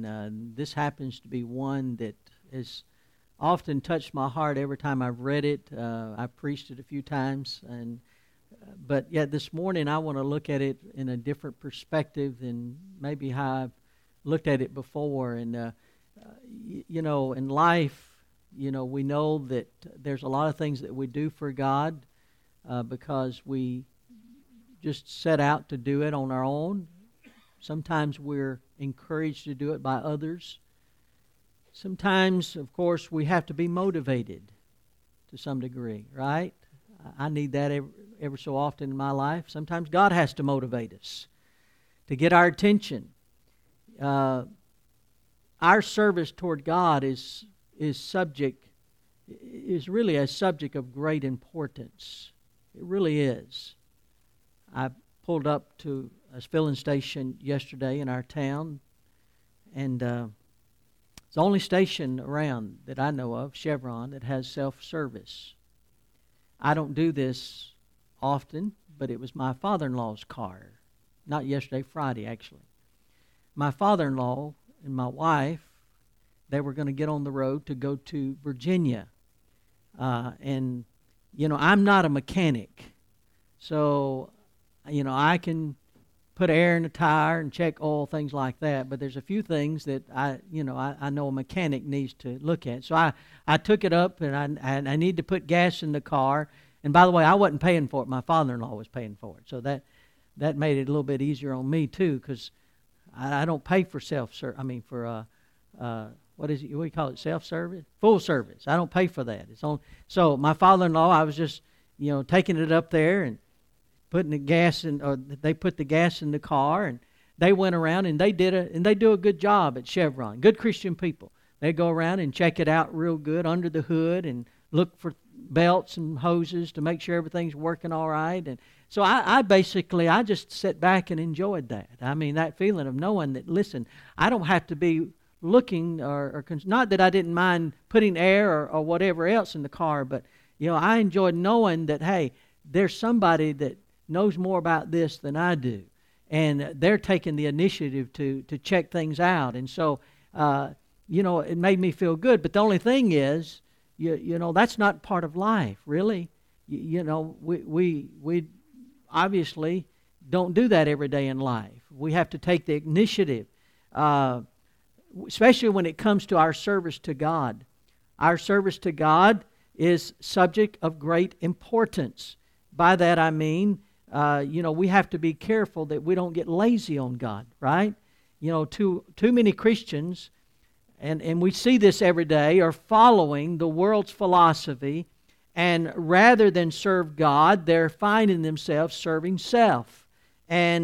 this happens to be one that has often touched my heart every time I've read it. I've preached it a few times, but yet this morning I want to look at it in a different perspective than maybe how I've looked at it before. And in life, we know that there's a lot of things that we do for God because we just set out to do it on our own. Sometimes we're encouraged to do it by others. Sometimes, of course, we have to be motivated to some degree, right? I need that ever so often in my life. Sometimes God has to motivate us to get our attention. Our service toward God is really a subject of great importance. It really is. I pulled up to a filling station yesterday in our town, and it's the only station around that I know of, Chevron, that has self-service. I don't do this often, but it was my father-in-law's car. Not yesterday, Friday, actually. My father-in-law and my wife, they were going to get on the road to go to Virginia. I'm not a mechanic. So, I can put air in a tire and check oil, things like that. But there's a few things that I know a mechanic needs to look at. So I took it up, and I need to put gas in the car. And by the way, I wasn't paying for it. My father-in-law was paying for it. So that made it a little bit easier on me too, because I don't pay for self-service. What do you call it? Self-service? Full service. I don't pay for that. So my father-in-law, I was just, taking it up there and putting the gas in, or they put the gas in the car, and they went around and they do a good job at Chevron. Good Christian people. They go around and check it out real good under the hood and look for belts and hoses to make sure everything's working all right. And so I just sat back and enjoyed that. I mean, that feeling of knowing that, listen, I don't have to be looking or not that I didn't mind putting air or whatever else in the car, but I enjoyed knowing that, hey, there's somebody that knows more about this than I do, and they're taking the initiative to check things out. And so it made me feel good. But the only thing is, that's not part of life, really. We obviously don't do that every day in life. We have to take the initiative, especially when it comes to our service to God. Our service to God is subject of great importance. By that I mean, we have to be careful that we don't get lazy on God, right? Too many Christians, and we see this every day, are following the world's philosophy, and rather than serve God, they're finding themselves serving self, and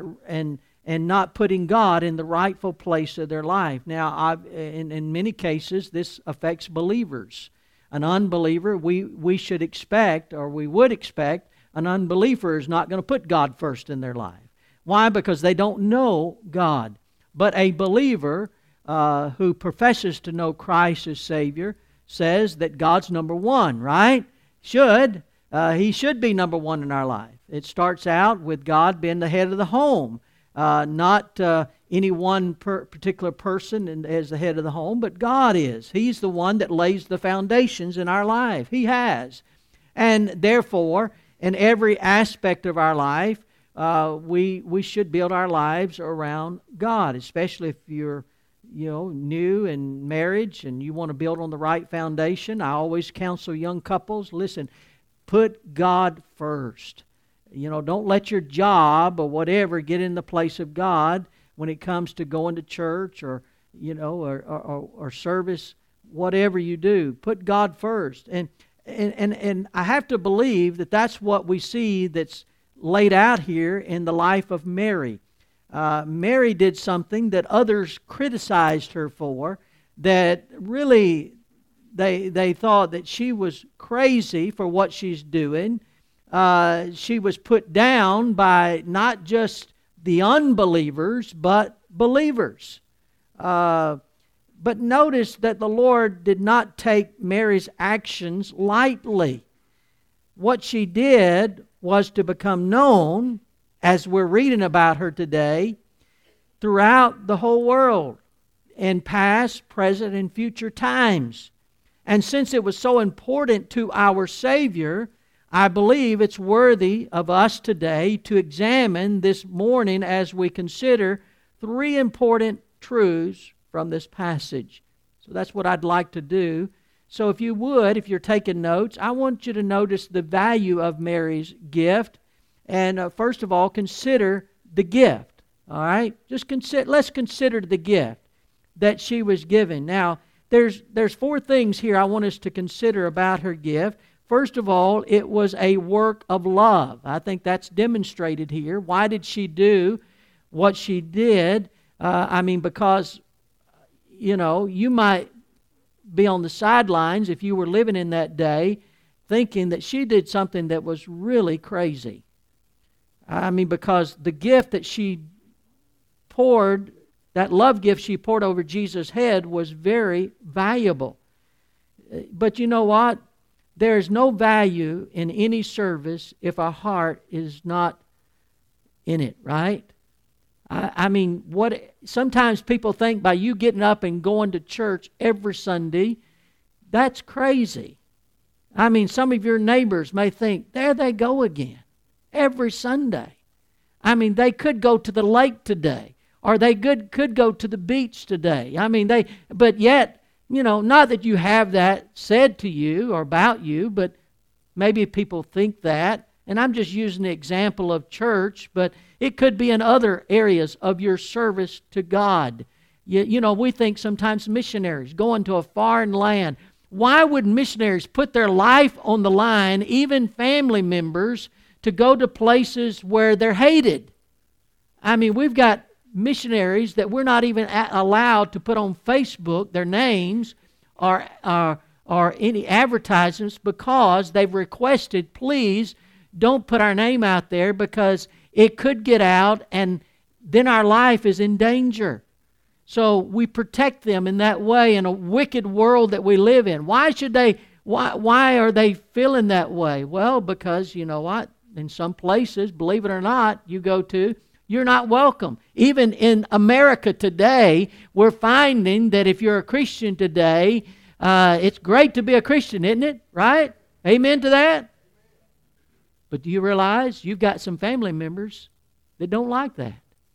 not putting God in the rightful place of their life. Now, in many cases, this affects believers. An unbeliever, we should expect, or we would expect, an unbeliever is not going to put God first in their life. Why? Because they don't know God. But a believer who professes to know Christ as Savior says that God's number one, right? He should be number one in our life. It starts out with God being the head of the home, not any one particular person as the head of the home, but God is. He's the one that lays the foundations in our life. He has. And therefore, in every aspect of our life, we should build our lives around God, especially if you're new in marriage and you want to build on the right foundation. I always counsel young couples, listen, put God first. Don't let your job or whatever get in the place of God when it comes to going to church or service, whatever you do. Put God first. And I have to believe that that's what we see that's laid out here in the life of Mary. Mary did something that others criticized her for, that really they thought that she was crazy for what she's doing. She was put down by not just the unbelievers, but believers. But notice that the Lord did not take Mary's actions lightly. What she did was to become known, as we're reading about her today, throughout the whole world. in past, present, and future times. And since it was so important to our Savior, I believe it's worthy of us today to examine this morning as we consider 3 important truths from this passage. So that's what I'd like to do. So if you would, if you're taking notes, I want you to notice the value of Mary's gift. And first of all, consider the gift. All right? Let's consider the gift that she was given. Now, there's 4 things here I want us to consider about her gift. First of all, it was a work of love. I think that's demonstrated here. Why did she do what she did? Because, you might be on the sidelines if you were living in that day thinking that she did something that was really crazy. Because the gift that she poured, that love gift she poured over Jesus' head was very valuable. But you know what? There is no value in any service if our heart is not in it, right? Sometimes people think by you getting up and going to church every Sunday, that's crazy. Some of your neighbors may think, there they go again, every Sunday. They could go to the lake today, or they could go to the beach today. But yet, not that you have that said to you or about you, but maybe people think that. And I'm just using the example of church, but it could be in other areas of your service to God. We think sometimes missionaries going to a foreign land. Why would missionaries put their life on the line, even family members, to go to places where they're hated? We've got missionaries that we're not even allowed to put on Facebook their names or any advertisements because they've requested, please don't put our name out there because it could get out and then our life is in danger. So we protect them in that way in a wicked world that we live in. Why are they feeling that way? Well, because you know what? In some places, believe it or not, you go to, you're not welcome. Even in America today, we're finding that if you're a Christian today, it's great to be a Christian, isn't it? Right? Amen to that? But do you realize you've got some family members that don't like that?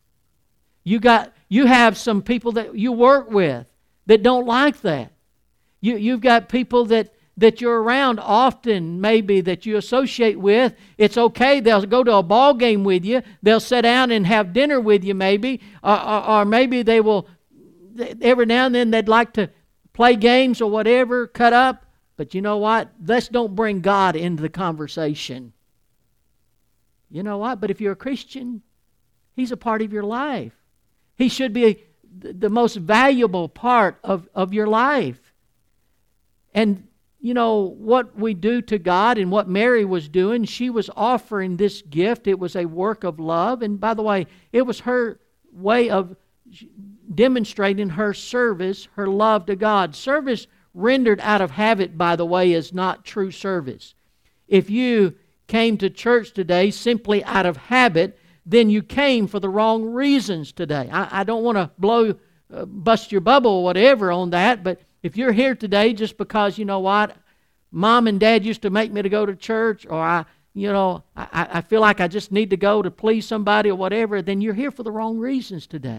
You have some people that you work with that don't like that. You've got people that you're around often, maybe, that you associate with. It's okay. They'll go to a ball game with you. They'll sit down and have dinner with you, maybe. Or maybe they will, every now and then they'd like to play games or whatever, cut up. But you know what? Let's don't bring God into the conversation. You know what? But if you're a Christian, He's a part of your life. He should be the most valuable part of your life. And what we do to God and what Mary was doing, she was offering this gift. It was a work of love. And by the way, it was her way of demonstrating her service, her love to God. Service rendered out of habit, by the way, is not true service. If you came to church today simply out of habit, then you came for the wrong reasons today. I don't want to bust your bubble or whatever on that, but if you're here today just because, you know what, Mom and Dad used to make me to go to church, or I feel like I just need to go to please somebody or whatever, then you're here for the wrong reasons today.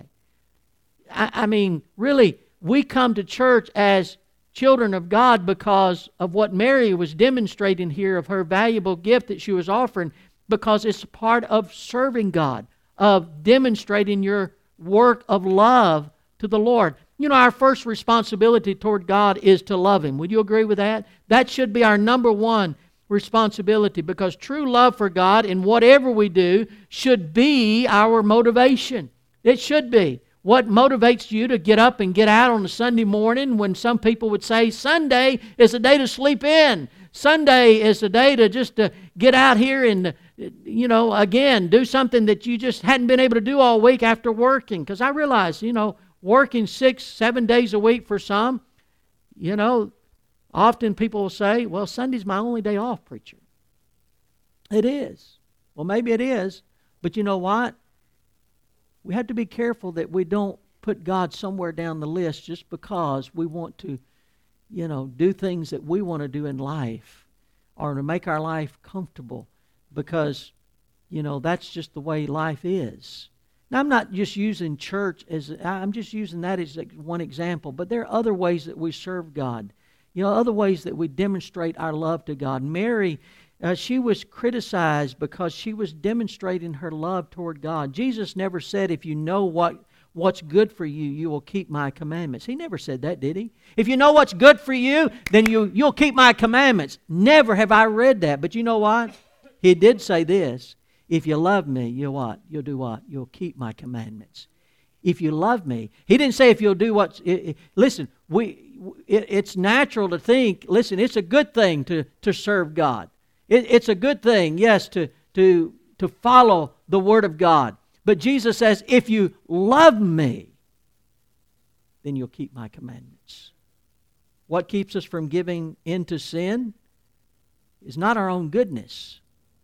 Really, we come to church as children of God because of what Mary was demonstrating here of her valuable gift that she was offering, because it's a part of serving God, of demonstrating your work of love to the Lord. Our first responsibility toward God is to love Him. Would you agree with that? That should be our number one responsibility, because true love for God in whatever we do should be our motivation. It should be. What motivates you to get up and get out on a Sunday morning when some people would say Sunday is a day to sleep in. Sunday is a day to just get out here and, again, do something that you just hadn't been able to do all week after working. Because I realize, working 6-7 days a week for some, often people will say, well, Sunday's my only day off, preacher. It is. Well, maybe it is, but you know what? We have to be careful that we don't put God somewhere down the list just because we want to, do things that we want to do in life or to make our life comfortable because, that's just the way life is. Now, I'm not just using church I'm just using that as one example, but there are other ways that we serve God. Other ways that we demonstrate our love to God. Mary, she was criticized because she was demonstrating her love toward God. Jesus never said, if you know what's good for you, you will keep my commandments. He never said that, did he? If you know what's good for you, then you'll keep my commandments. Never have I read that. But you know what? He did say this. If you love me, you'll what? You'll do what? You'll keep my commandments. If you love me. He didn't say if you'll do what... Listen, it's natural to think, listen, it's a good thing to serve God. It's a good thing, yes, to follow the Word of God. But Jesus says, if you love me, then you'll keep my commandments. What keeps us from giving in to sin is not our own goodness.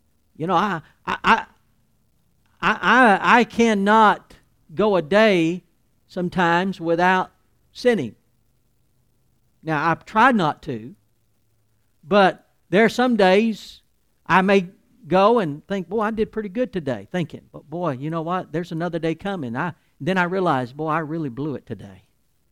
I cannot go a day sometimes without sinning. Now, I've tried not to, but there are some days I may go and think, boy, I did pretty good today, thinking, but boy, you know what? There's another day coming. Then I realize, boy, I really blew it today.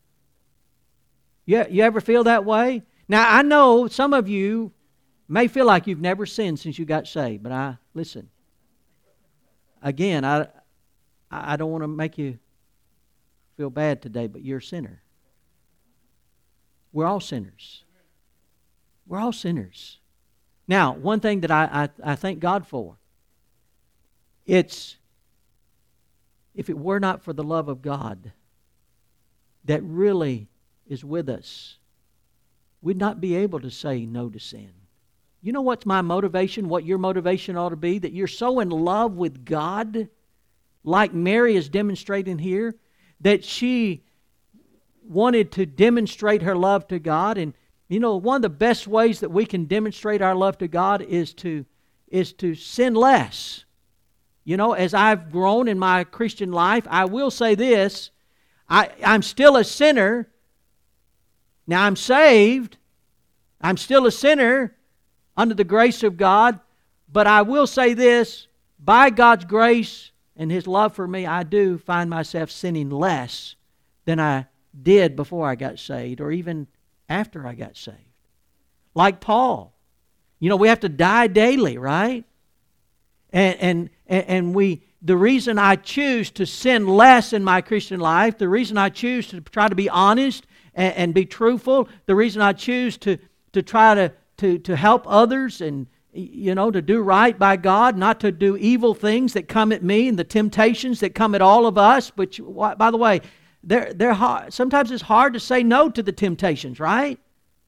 You ever feel that way? Now, I know some of you may feel like you've never sinned since you got saved, but listen. Again, I don't want to make you feel bad today, but you're a sinner. We're all sinners. We're all sinners. Now, one thing that I thank God for, it's if it were not for the love of God that really is with us, we'd not be able to say no to sin. You know what's my motivation, what your motivation ought to be? That you're so in love with God, like Mary is demonstrating here, that she wanted to demonstrate her love to God. And one of the best ways that we can demonstrate our love to God is to sin less. As I've grown in my Christian life, I will say this, I'm still a sinner. Now I'm saved. I'm still a sinner under the grace of God. But I will say this, by God's grace and His love for me, I do find myself sinning less than I did before I got saved or even after I got saved. Like Paul. We have to die daily, right? And the reason I choose to sin less in my Christian life, the reason I choose to try to be honest and be truthful, the reason I choose to try to help others and to do right by God, not to do evil things that come at me and the temptations that come at all of us. But by the way, they're hard. Sometimes it's hard to say no to the temptations, right?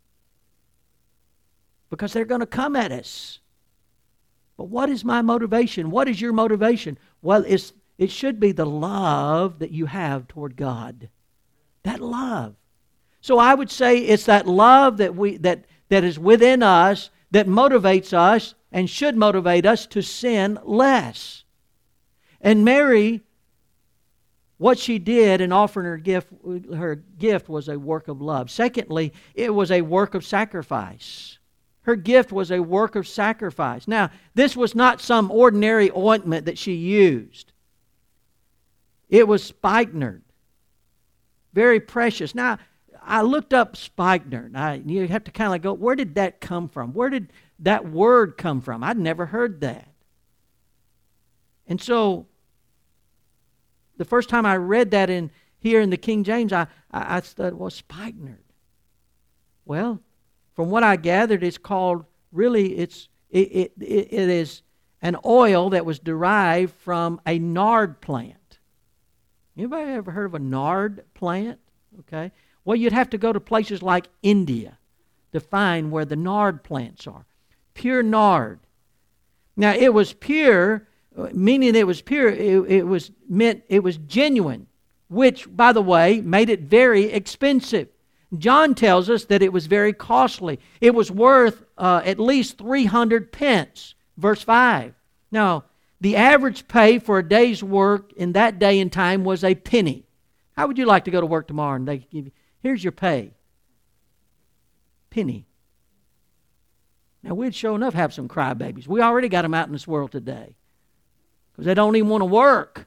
Because they're going to come at us. But what is my motivation? What is your motivation? Well, it should be the love that you have toward God. That love. So I would say it's that love that is within us that motivates us and should motivate us to sin less. And Mary, what she did in offering her gift was a work of love. Secondly, it was a work of sacrifice. Her gift was a work of sacrifice. Now, this was not some ordinary ointment that she used. It was spikenard. Very precious. Now, I looked up spikenard. You have to kind of go, where did that come from? Where did that word come from? I'd never heard that. And so, the first time I read that here in the King James, I thought, well, spikenard. Well, from what I gathered, it's called, really, it is an oil that was derived from a nard plant. Anybody ever heard of a nard plant? Okay. Well, you'd have to go to places like India to find where the nard plants are. Pure nard. Now, it was pure, meaning it was pure, it meant it was genuine, which, by the way, made it very expensive. John tells us that it was very costly. It was worth at least 300 pence, verse 5. Now, the average pay for a day's work in that day and time was a penny. How would you like to go to work tomorrow and they give you, here's your pay. Penny. Now, we'd sure enough have some crybabies. We already got them out in this world today because they don't even want to work.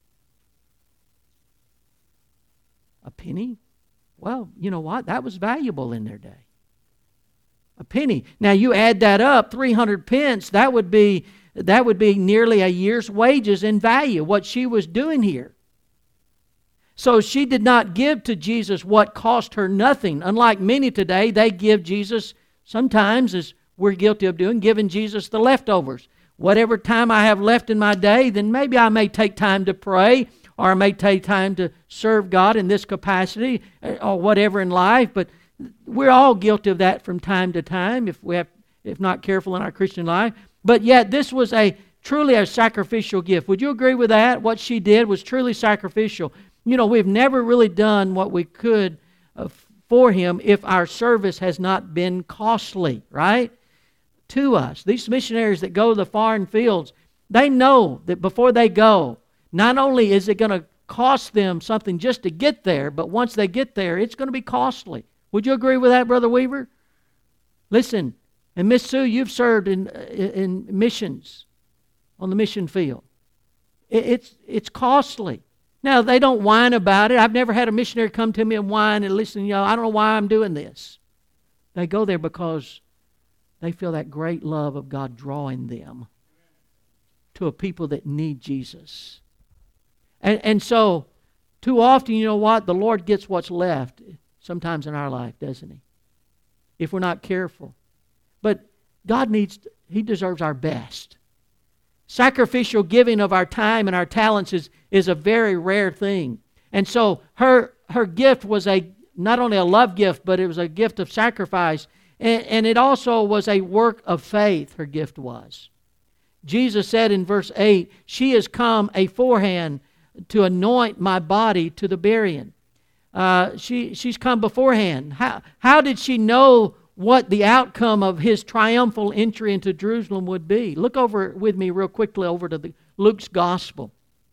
A penny? Well, you know what? That was valuable in their day. A penny. Now, you add that up, 300 pence, that would be nearly a year's wages in value, what she was doing here. So she did not give to Jesus what cost her nothing. Unlike many today, they give Jesus sometimes, as we're guilty of doing, giving Jesus the leftovers. Whatever time I have left in my day, then maybe I may take time to pray, or I may take time to serve God in this capacity, or whatever in life. But we're all guilty of that from time to time, if not careful in our Christian life. But yet, this was truly a sacrificial gift. Would you agree with that? What she did was truly sacrificial. You know, we've never really done what we could for Him if our service has not been costly, right? To us. These missionaries that go to the foreign fields, they know that before they go, not only is it going to cost them something just to get there, but once they get there, it's going to be costly. Would you agree with that, Brother Weaver? Listen, and Miss Sue, you've served in missions on the mission field. It's costly. Now, they don't whine about it. I've never had a missionary come to me and whine and listen, I don't know why I'm doing this. They go there because they feel that great love of God drawing them to a people that need Jesus. And so, too often, you know what? The Lord gets what's left sometimes in our life, doesn't He? If we're not careful. But God He deserves our best. Sacrificial giving of our time and our talents is a very rare thing. And so her gift was not only a love gift, but it was a gift of sacrifice. And it also was a work of faith, her gift was. Jesus said in verse 8, she has come aforehand to anoint my body to the burying. She's come beforehand. How did she know what the outcome of His triumphal entry into Jerusalem would be? Look over with me real quickly over to Luke's Gospel.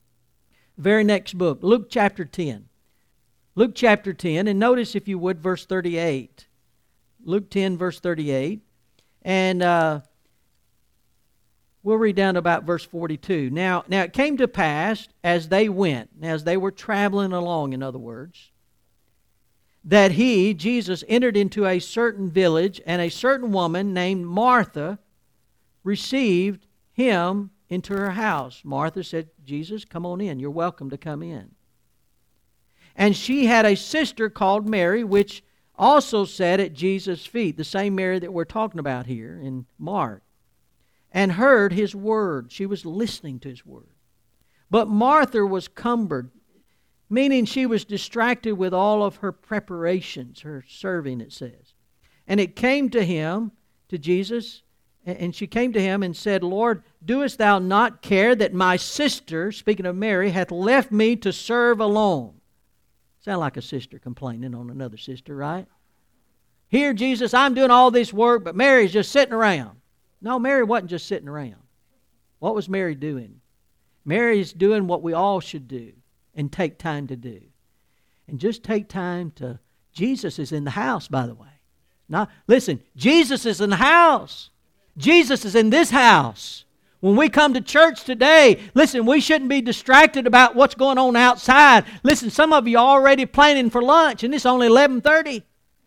Very next book, Luke chapter 10. Luke chapter 10, and notice if you would verse 38. Luke 10 verse 38. And we'll read down to about verse 42. Now it came to pass as they went, as they were traveling along, in other words, that He, Jesus, entered into a certain village, and a certain woman named Martha received Him into her house. Martha said, Jesus, come on in. You're welcome to come in. And she had a sister called Mary, which also sat at Jesus' feet, the same Mary that we're talking about here in Mark, and heard His word. She was listening to His word. But Martha was cumbered, meaning she was distracted with all of her preparations, her serving, it says. And it came to Him, to Jesus, and she came to Him and said, Lord, doest Thou not care that my sister, speaking of Mary, hath left me to serve alone? Sound like a sister complaining on another sister, right? Here, Jesus, I'm doing all this work, but Mary's just sitting around. No, Mary wasn't just sitting around. What was Mary doing? Mary's doing what we all should do and take time to do. And just take time to... Jesus is in the house, by the way. Now, listen, Jesus is in the house. Jesus is in this house. When we come to church today, listen, we shouldn't be distracted about what's going on outside. Listen, some of you are already planning for lunch, and it's only 11:30.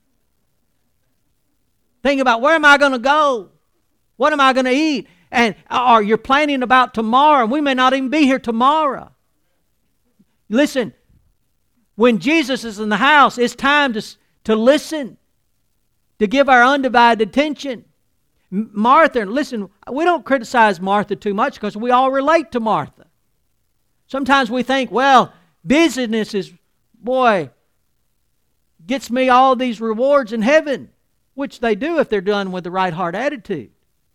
Think about, where am I going to go? What am I going to eat? Or you're planning about tomorrow, and we may not even be here tomorrow. Listen, when Jesus is in the house, it's time to listen, to give our undivided attention. Martha, listen, we don't criticize Martha too much because we all relate to Martha. Sometimes we think, well, busyness is, gets me all these rewards in heaven, which they do if they're done with the right heart attitude.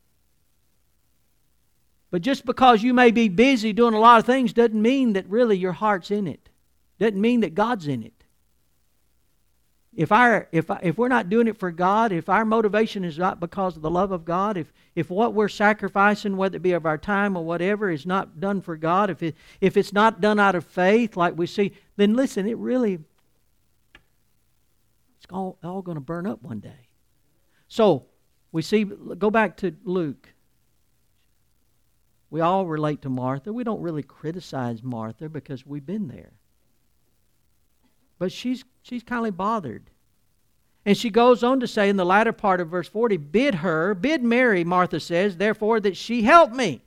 But just because you may be busy doing a lot of things doesn't mean that really your heart's in it. Doesn't mean that God's in it. If we're not doing it for God, if our motivation is not because of the love of God, if what we're sacrificing, whether it be of our time or whatever, is not done for God, if it's not done out of faith like we see, then listen, it's all going to burn up one day. So we see, go back to Luke. We all relate to Martha. We don't really criticize Martha because we've been there. But she's kind of bothered. And she goes on to say in the latter part of verse 40, bid Mary, Martha says, therefore that she help me.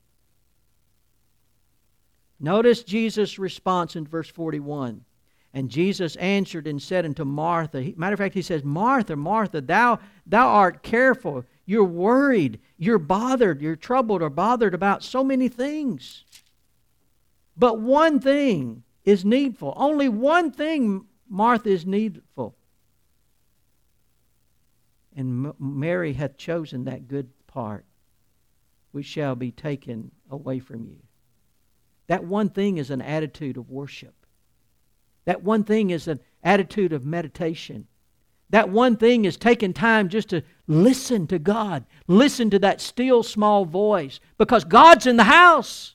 Notice Jesus' response in verse 41. And Jesus answered and said unto Martha, matter of fact, he says, Martha, Martha, thou art careful, you're worried, you're bothered, you're troubled or bothered about so many things. But one thing is needful. Only one thing, Martha, is needful. And Mary hath chosen that good part, which shall be taken away from you. That one thing is an attitude of worship. That one thing is an attitude of meditation. That one thing is taking time just to listen to God. Listen to that still small voice. Because God's in the house.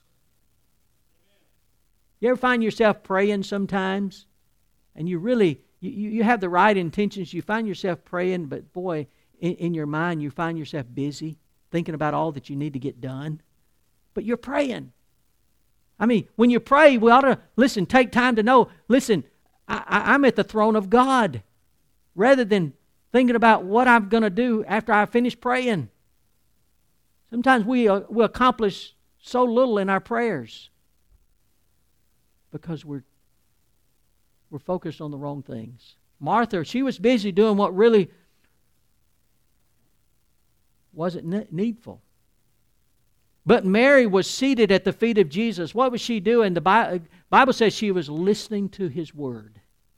You ever find yourself praying sometimes? And you really, you have the right intentions. You find yourself praying, but boy, in your mind you find yourself busy, thinking about all that you need to get done. But you're praying. I mean, when you pray, we ought to, listen, take time to know, listen, I'm at the throne of God. Rather than thinking about what I'm going to do after I finish praying. Sometimes we accomplish so little in our prayers because we're focused on the wrong things. Martha, she was busy doing what really wasn't needful. But Mary was seated at the feet of Jesus. What was she doing? The Bible says she was listening to His Word.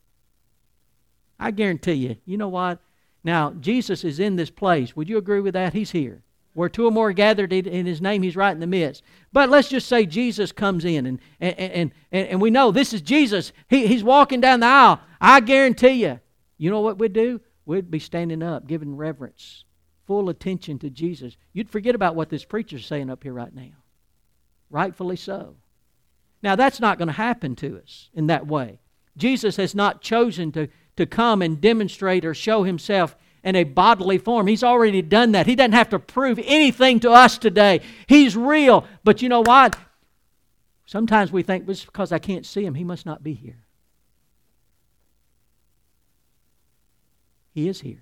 I guarantee you, you know what? Now, Jesus is in this place. Would you agree with that? He's here. Where two or more are gathered in His name, He's right in the midst. But let's just say Jesus comes in and we know this is Jesus. He's walking down the aisle. I guarantee you, you know what we'd do? We'd be standing up, giving reverence, full attention to Jesus. You'd forget about what this preacher's saying up here right now. Rightfully so. Now, that's not going to happen to us in that way. Jesus has not chosen to come and demonstrate or show Himself in a bodily form. He's already done that. He doesn't have to prove anything to us today. He's real. But you know what? Sometimes we think, just because I can't see Him, He must not be here. He is here.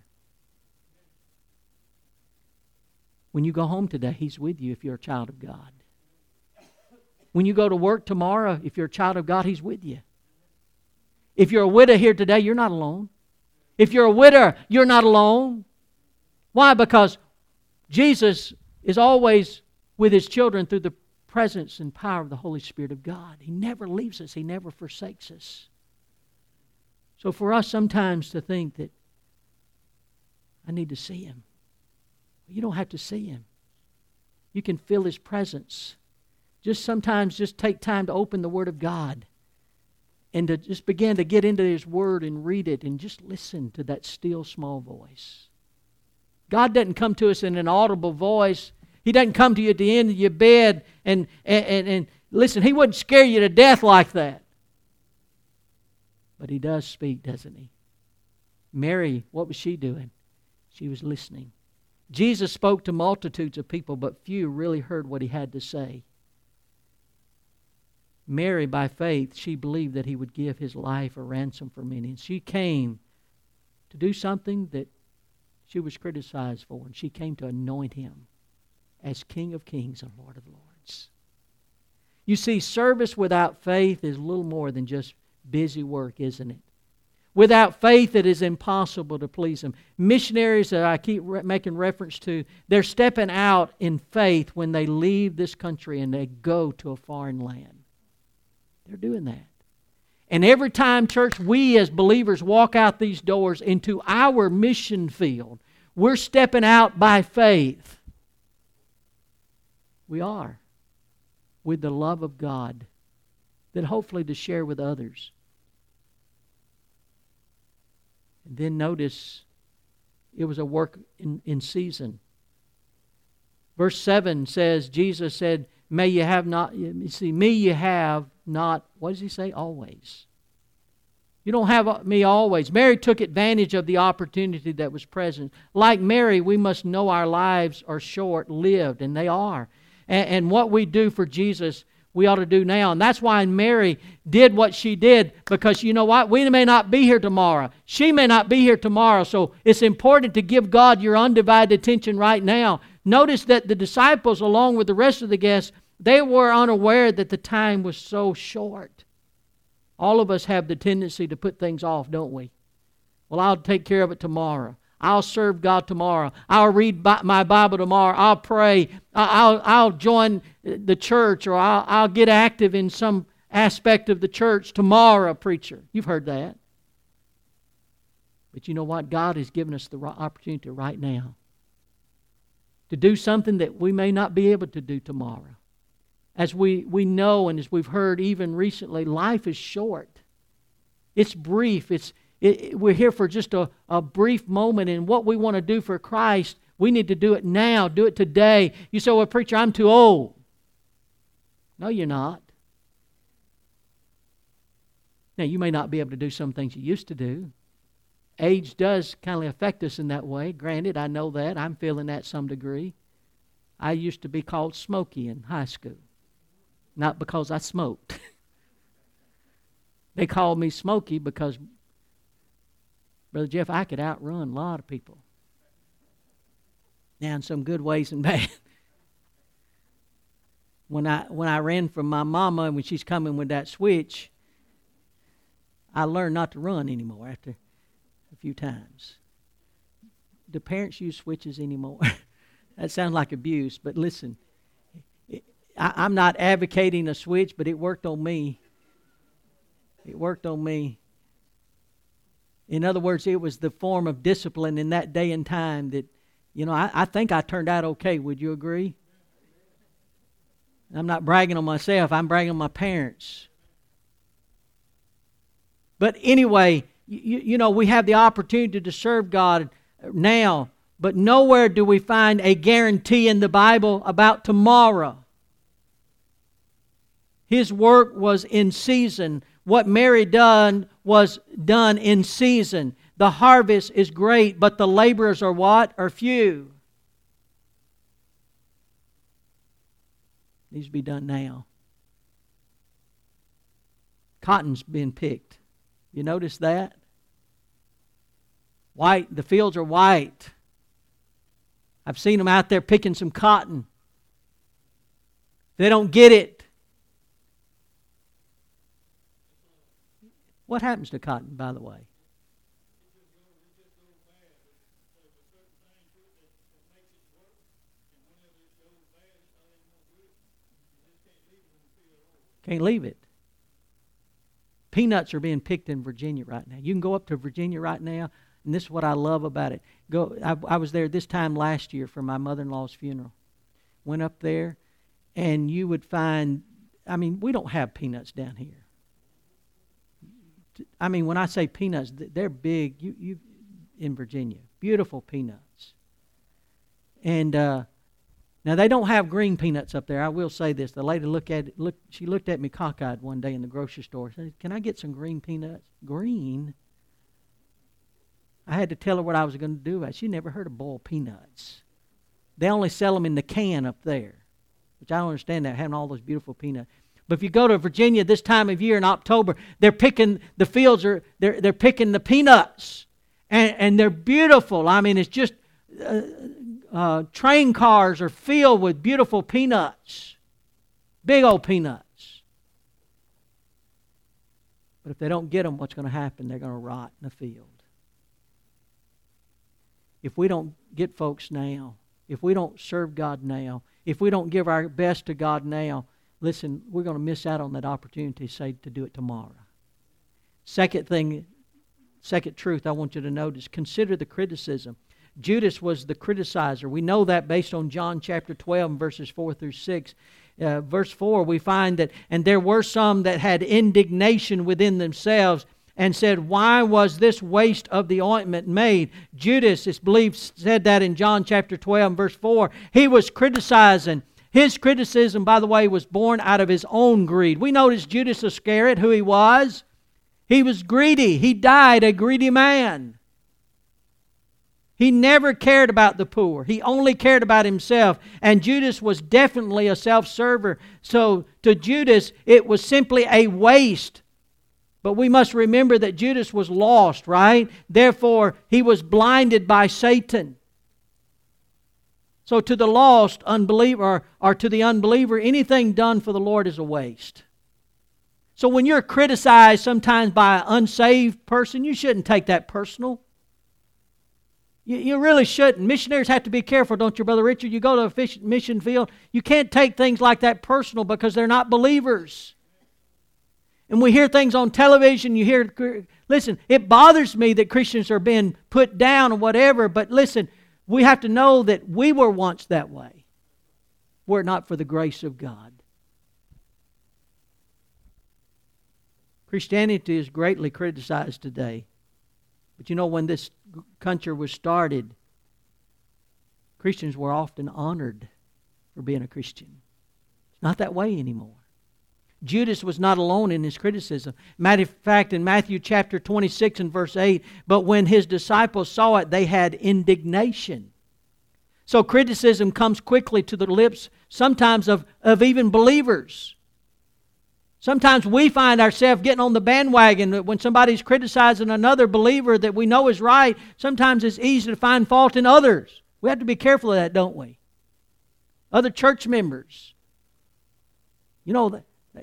When you go home today, He's with you if you're a child of God. When you go to work tomorrow, if you're a child of God, He's with you. If you're a widow here today, you're not alone. If you're a widow, you're not alone. Why? Because Jesus is always with His children through the presence and power of the Holy Spirit of God. He never leaves us. He never forsakes us. So for us sometimes to think that I need to see Him. You don't have to see Him. You can feel His presence. Sometimes take time to open the Word of God and to just begin to get into His Word and read it and just listen to that still small voice. God doesn't come to us in an audible voice. He doesn't come to you at the end of your bed and listen, He wouldn't scare you to death like that. But He does speak, doesn't He? Mary, what was she doing? She was listening. Jesus spoke to multitudes of people, but few really heard what He had to say. Mary, by faith, she believed that He would give His life a ransom for many. And she came to do something that she was criticized for. And she came to anoint Him as King of Kings and Lord of Lords. You see, service without faith is little more than just busy work, isn't it? Without faith, it is impossible to please Him. Missionaries that I keep making reference to, they're stepping out in faith when they leave this country and they go to a foreign land. They're doing that. And every time, church, we as believers walk out these doors into our mission field, we're stepping out by faith. We are. With the love of God, that hopefully to share with others. Then notice it was a work in season. Verse 7 says, Jesus said, may you have not, you see, me you have not, what does he say? Always. You don't have me always. Mary took advantage of the opportunity that was present. Like Mary, we must know our lives are short-lived, and they are. And what we do for Jesus, we ought to do now. And that's why Mary did what she did, because you know what? We may not be here tomorrow. She may not be here tomorrow. So it's important to give God your undivided attention right now. Notice that the disciples, along with the rest of the guests, they were unaware that the time was so short. All of us have the tendency to put things off, don't we? Well, I'll take care of it tomorrow. I'll serve God tomorrow. I'll read my Bible tomorrow. I'll pray. I'll join the church, or I'll get active in some aspect of the church tomorrow, preacher. You've heard that. But you know what? God has given us the opportunity right now to do something that we may not be able to do tomorrow. As we know, and as we've heard even recently, life is short. It's brief. We're here for just a brief moment, and what we want to do for Christ, we need to do it now, do it today. You say, well, preacher, I'm too old. No, you're not. Now, you may not be able to do some things you used to do. Age does kind of affect us in that way. Granted, I know that. I'm feeling that some degree. I used to be called Smokey in high school. Not because I smoked. They called me Smokey because, Brother Jeff, I could outrun a lot of people. Now, in some good ways and bad. When I ran from my mama, and when she's coming with that switch, I learned not to run anymore after a few times. Do parents use switches anymore? That sounds like abuse, but listen. I'm not advocating a switch, but it worked on me. It worked on me. In other words, it was the form of discipline in that day and time that, you know, I think I turned out okay. Would you agree? I'm not bragging on myself. I'm bragging on my parents. But anyway, you know, we have the opportunity to serve God now, but nowhere do we find a guarantee in the Bible about tomorrow. His work was in season. What Mary done was done in season. The harvest is great, but the laborers are what? Are few. Needs to be done now. Cotton's being picked. You notice that? White. The fields are white. I've seen them out there picking some cotton. They don't get it. What happens to cotton, by the way? Can't leave it. Peanuts are being picked in Virginia right now. You can go up to Virginia right now, and this is what I love about it. I was there this time last year for my mother-in-law's funeral. Went up there, and you would find, I mean, we don't have peanuts down here. I mean, when I say peanuts, they're big. You in Virginia, beautiful peanuts. And now they don't have green peanuts up there. I will say this: the lady she looked at me cockeyed one day in the grocery store. Said, "Can I get some green peanuts?" Green. I had to tell her what I was going to do. She never heard of boiled peanuts. They only sell them in the can up there, which I don't understand that, having all those beautiful peanuts. But if you go to Virginia this time of year in October, they're picking the fields, they're picking the peanuts, and they're beautiful. I mean, it's just train cars are filled with beautiful peanuts, big old peanuts. But if they don't get them, what's going to happen? They're going to rot in the field. If we don't get folks now, if we don't serve God now, if we don't give our best to God now, listen, we're going to miss out on that opportunity, say, to do it tomorrow. Second truth I want you to notice, consider the criticism. Judas was the criticizer. We know that based on John chapter 12, verses 4 through 6. Verse 4, we find that, and there were some that had indignation within themselves, and said, "Why was this waste of the ointment made?" Judas, it's believed, said that in John chapter 12, verse 4. He was criticizing. His criticism, by the way, was born out of his own greed. We notice Judas Iscariot, who he was. He was greedy. He died a greedy man. He never cared about the poor. He only cared about himself. And Judas was definitely a self-server. So to Judas, it was simply a waste. But we must remember that Judas was lost, right? Therefore, he was blinded by Satan. So to the lost unbeliever, or to the unbeliever, anything done for the Lord is a waste. So when you're criticized sometimes by an unsaved person, you shouldn't take that personal. You really shouldn't. Missionaries have to be careful, don't you, Brother Richard? You go to a mission field, you can't take things like that personal because they're not believers. And we hear things on television, you hear, listen, it bothers me that Christians are being put down or whatever, but listen, we have to know that we were once that way, were it not for the grace of God. Christianity is greatly criticized today. But you know, when this country was started, Christians were often honored for being a Christian. It's not that way anymore. Judas was not alone in his criticism. Matter of fact, in Matthew chapter 26 and verse 8, but when his disciples saw it, they had indignation. So criticism comes quickly to the lips, sometimes of even believers. Sometimes we find ourselves getting on the bandwagon when somebody's criticizing another believer that we know is right. Sometimes it's easy to find fault in others. We have to be careful of that, don't we? Other church members. You know,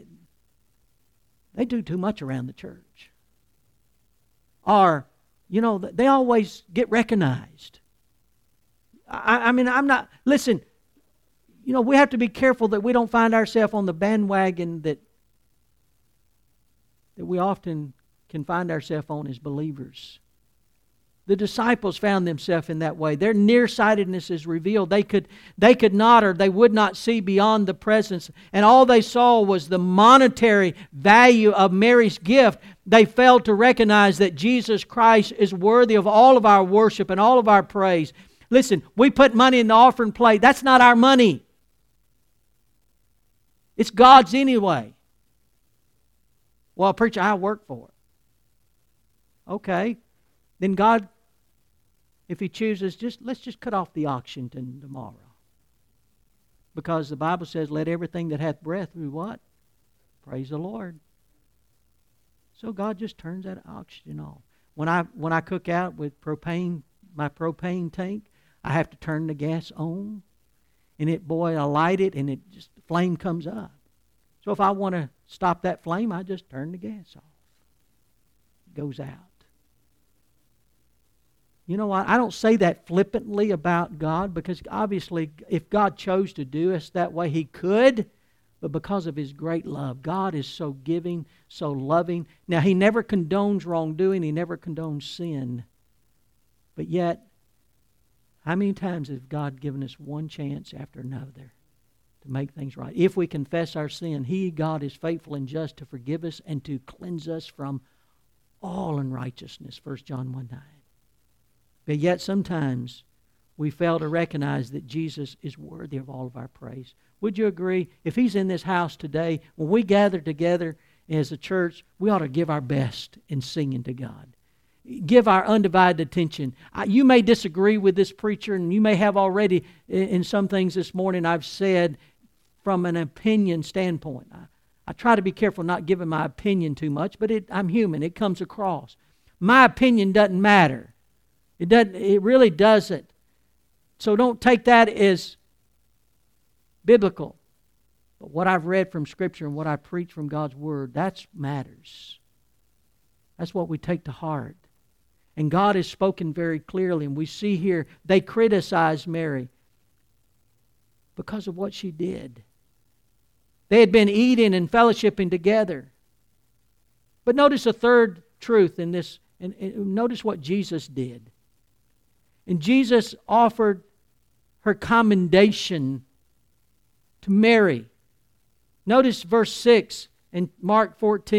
they do too much around the church. Or, you know, they always get recognized. I mean, I'm not... Listen, you know, we have to be careful that we don't find ourselves on the bandwagon that we often can find ourselves on as believers. The disciples found themselves in that way. Their nearsightedness is revealed. They could not, or they would not see beyond the presence. And all they saw was the monetary value of Mary's gift. They failed to recognize that Jesus Christ is worthy of all of our worship and all of our praise. Listen, we put money in the offering plate. That's not our money. It's God's anyway. Well, preacher, I work for it. Okay. Then God, if He chooses, let's just cut off the auction tomorrow. Because the Bible says, let everything that hath breath do what? Praise the Lord. So God just turns that auction off. When I cook out with my propane tank, I have to turn the gas on. And I light it and the flame comes up. So if I want to stop that flame, I just turn the gas off. It goes out. You know what? I don't say that flippantly about God, because obviously if God chose to do us that way, He could. But because of His great love, God is so giving, so loving. Now, He never condones wrongdoing. He never condones sin. But yet, how many times has God given us one chance after another to make things right? If we confess our sin, He, God, is faithful and just to forgive us and to cleanse us from all unrighteousness. 1 John 1:9. But yet sometimes we fail to recognize that Jesus is worthy of all of our praise. Would you agree? If He's in this house today, when we gather together as a church, we ought to give our best in singing to God. Give our undivided attention. You may disagree with this preacher, and you may have already in some things this morning I've said from an opinion standpoint. I try to be careful not giving my opinion too much, but I'm human. It comes across. My opinion doesn't matter. It really doesn't. So don't take that as biblical. But what I've read from Scripture and what I preach from God's Word, that matters. That's what we take to heart. And God has spoken very clearly, and we see here they criticized Mary because of what she did. They had been eating and fellowshipping together. But notice a third truth in this, and notice what Jesus did. And Jesus offered her commendation to Mary. Notice verse 6 in Mark 14.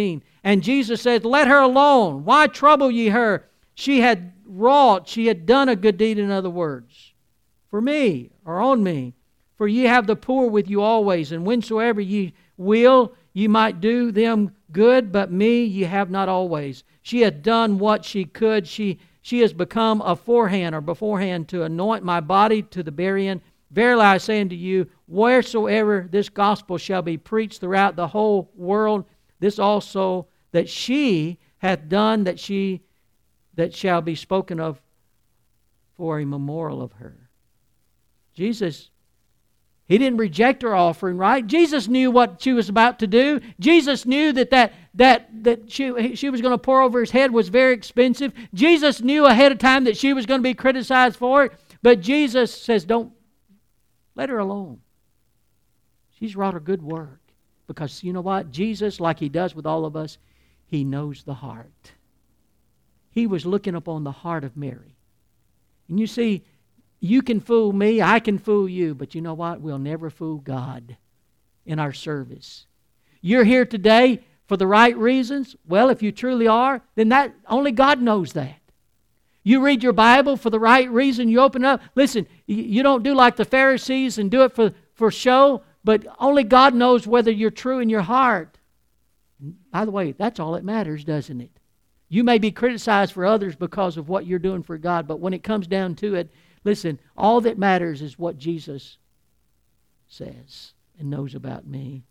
And Jesus said, let her alone. Why trouble ye her? She had done a good deed, in other words, for me, or on me. For ye have the poor with you always, and whensoever ye will, ye might do them good, but me ye have not always. She hath done what she could. She has become beforehand to anoint my body to the burying. Verily I say unto you, wheresoever this gospel shall be preached throughout the whole world, this also that she hath done, that shall be spoken of for a memorial of her. Jesus, He didn't reject her offering, right? Jesus knew what she was about to do. Jesus knew that she was going to pour over His head was very expensive. Jesus knew ahead of time that she was going to be criticized for it. But Jesus says, don't let her alone. She's wrought a good work. Because you know what? Jesus, like He does with all of us, He knows the heart. He was looking upon the heart of Mary. And you see, you can fool me, I can fool you, but you know what? We'll never fool God in our service. You're here today for the right reasons. Well, if you truly are, then that only God knows that. You read your Bible for the right reason. You open up. Listen, you don't do like the Pharisees and do it for show, but only God knows whether you're true in your heart. By the way, that's all that matters, doesn't it? You may be criticized for others because of what you're doing for God, but when it comes down to it, listen, all that matters is what Jesus says and knows about me.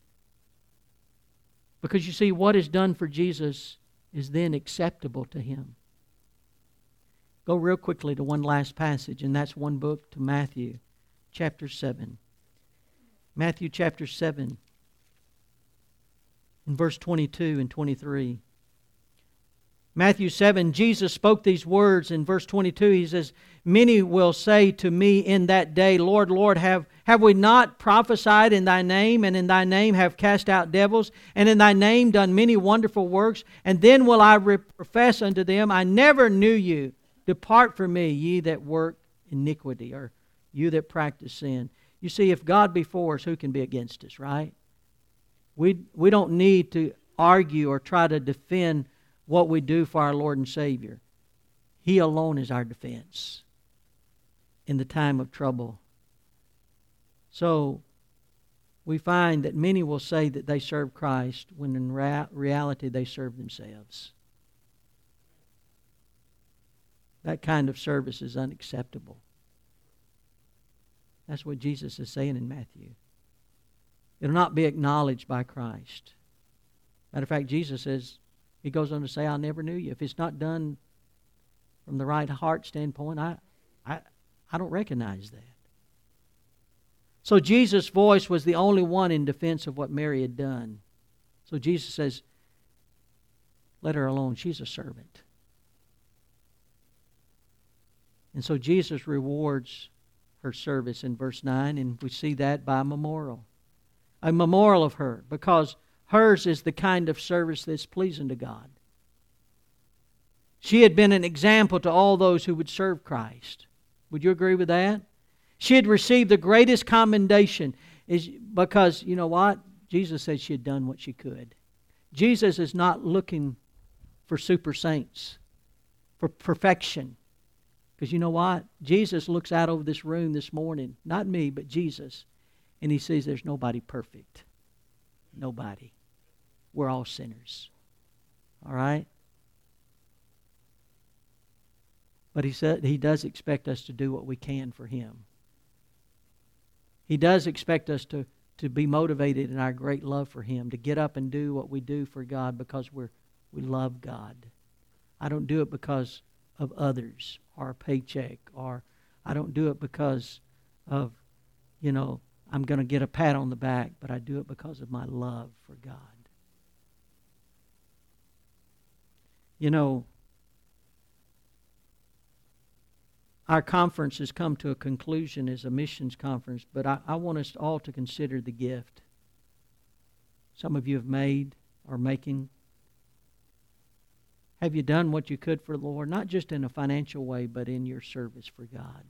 Because you see, what is done for Jesus is then acceptable to Him. Go real quickly to one last passage, and that's one book, to Matthew chapter 7. Matthew chapter 7, in verse 22 and 23. Matthew 7, Jesus spoke these words in verse 22. He says, many will say to me in that day, Lord, Lord, have we not prophesied in Thy name, and in Thy name have cast out devils, and in Thy name done many wonderful works? And then will I profess unto them, I never knew you. Depart from me, ye that work iniquity, or you that practice sin. You see, if God be for us, who can be against us, right? We don't need to argue or try to defend what we do for our Lord and Savior. He alone is our defense in the time of trouble. So we find that many will say that they serve Christ when in reality they serve themselves. That kind of service is unacceptable. That's what Jesus is saying in Matthew. It'll not be acknowledged by Christ. Matter of fact, Jesus says, He goes on to say, I never knew you. If it's not done from the right heart standpoint, I don't recognize that. So Jesus' voice was the only one in defense of what Mary had done. So Jesus says, let her alone. She's a servant. And so Jesus rewards her service in verse 9, and we see that by a memorial. A memorial of her, because hers is the kind of service that's pleasing to God. She had been an example to all those who would serve Christ. Would you agree with that? She had received the greatest commendation because, you know what? Jesus said she had done what she could. Jesus is not looking for super saints, for perfection. Because you know what? Jesus looks out over this room this morning, not me, but Jesus, and He sees there's nobody perfect. Nobody. We're all sinners. All right? But He said He does expect us to do what we can for Him. He does expect us to be motivated in our great love for Him, to get up and do what we do for God because we love God. I don't do it because of others or a paycheck, or I don't do it because of, I'm going to get a pat on the back, but I do it because of my love for God. Our conference has come to a conclusion as a missions conference, but I want us all to consider the gift some of you have made or making. Have you done what you could for the Lord, not just in a financial way, but in your service for God?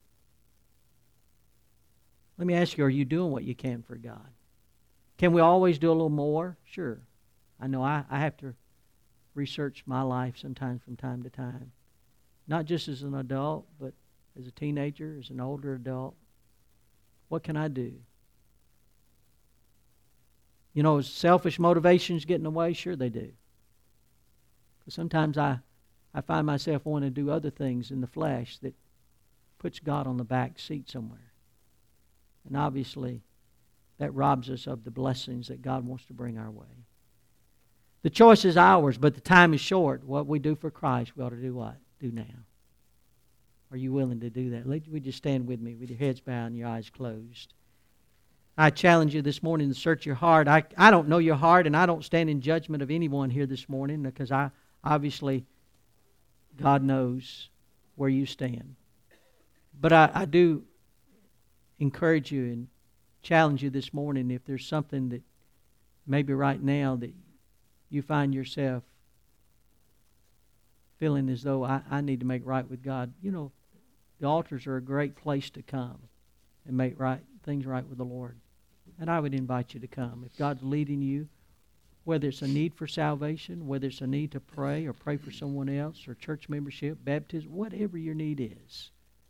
Let me ask you, are you doing what you can for God? Can we always do a little more? Sure. I know I have to research my life sometimes from time to time. Not just as an adult, but as a teenager, as an older adult. What can I do? You know, is selfish motivations get in the way? Sure they do. Because sometimes I find myself wanting to do other things in the flesh that puts God on the back seat somewhere. And obviously, that robs us of the blessings that God wants to bring our way. The choice is ours, but the time is short. What we do for Christ, we ought to do what? Do now. Are you willing to do that? Would you stand with me with your heads bowed and your eyes closed? I challenge you this morning to search your heart. I don't know your heart, and I don't stand in judgment of anyone here this morning because obviously God knows where you stand. But I do encourage you and challenge you this morning, if there's something that maybe right now that you find yourself feeling as though I need to make right with God. You know, the altars are a great place to come and make things right with the Lord. And I would invite you to come. If God's leading you, whether it's a need for salvation, whether it's a need to pray or pray for someone else, or church membership, baptism, whatever your need is,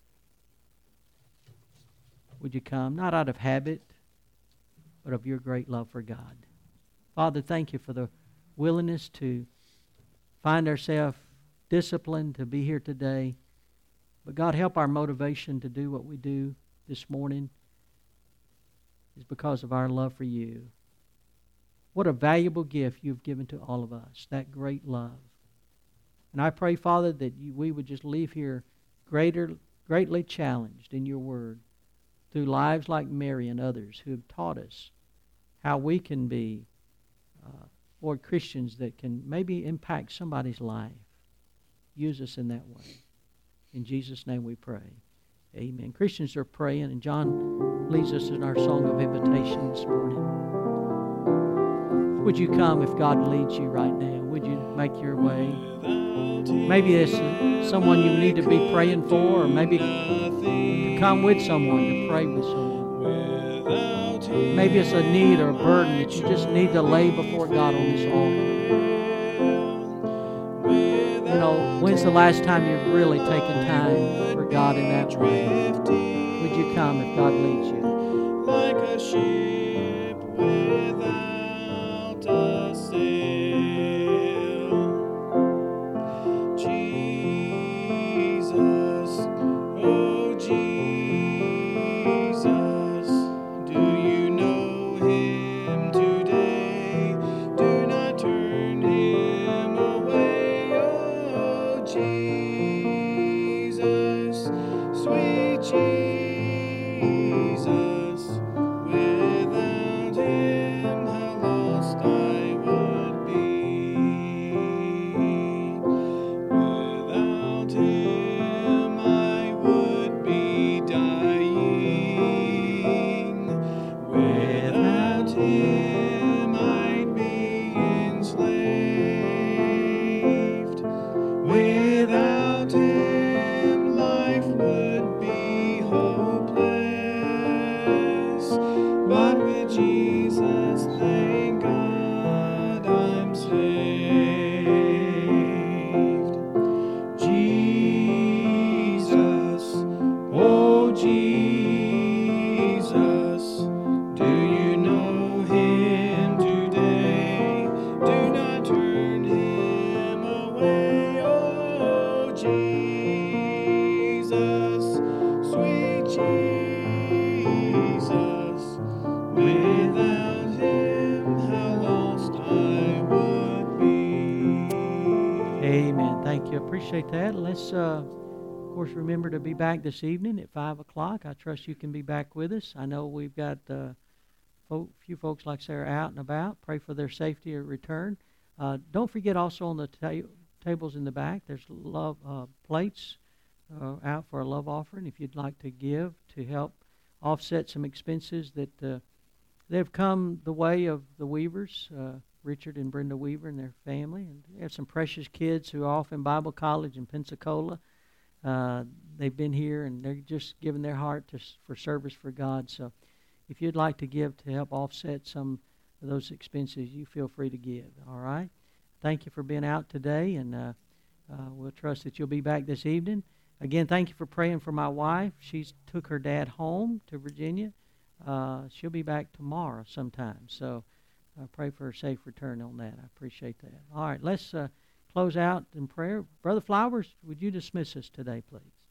would you come? Not out of habit, but of your great love for God. Father, thank you for the willingness to find ourselves disciplined to be here today. But God, help our motivation to do what we do this morning is because of our love for you. What a valuable gift you've given to all of us, that great love. And I pray, Father, that we would just leave here greatly challenged in your word through lives like Mary and others who have taught us how we can be, Lord, Christians that can maybe impact somebody's life. Use us in that way. In Jesus' name we pray. Amen. Christians are praying, and John leads us in our song of invitation this morning. Would you come if God leads you right now? Would you make your way? Maybe it's someone you need to be praying for, or maybe to come with someone to pray with someone. Maybe it's a need or a burden that you just need to lay before God on this altar. You know, when's the last time you've really taken time for God in that way? Would you come if God leads you? Like a ship without a sail, Jesus, oh Jesus, do you know him today? Do not turn him away, oh Jesus, sweet Jesus. Without him, how lost I would be. Without him, I would be dying. Without him, I'd be enslaved. Without him, life would be hopeless. But with Jesus, thank God I'm saved. Jesus, oh Jesus, do you know him today? Do not turn him away, oh Jesus, sweet Jesus. Without him, how lost I would be. Amen. Thank you. Appreciate that. Let's, of course, remember to be back this evening at 5 o'clock. I trust you can be back with us. I know we've got a few folks, like Sarah, out and about. Pray for their safety or return. Don't forget also on the tables in the back, there's love plates out for a love offering if you'd like to give to help offset some expenses that they've come the way of the Weavers, Richard and Brenda Weaver and their family. And they have some precious kids who are off in Bible college in Pensacola. They've been here, and they're just giving their heart for service for God. So if you'd like to give to help offset some for those expenses, you feel free to give. All right? Thank you for being out today, and we'll trust that you'll be back this evening. Again, thank you for praying for my wife. She took her dad home to Virginia. She'll be back tomorrow sometime. So pray for a safe return on that. I appreciate that. All right, let's close out in prayer. Brother Flowers, would you dismiss us today, please?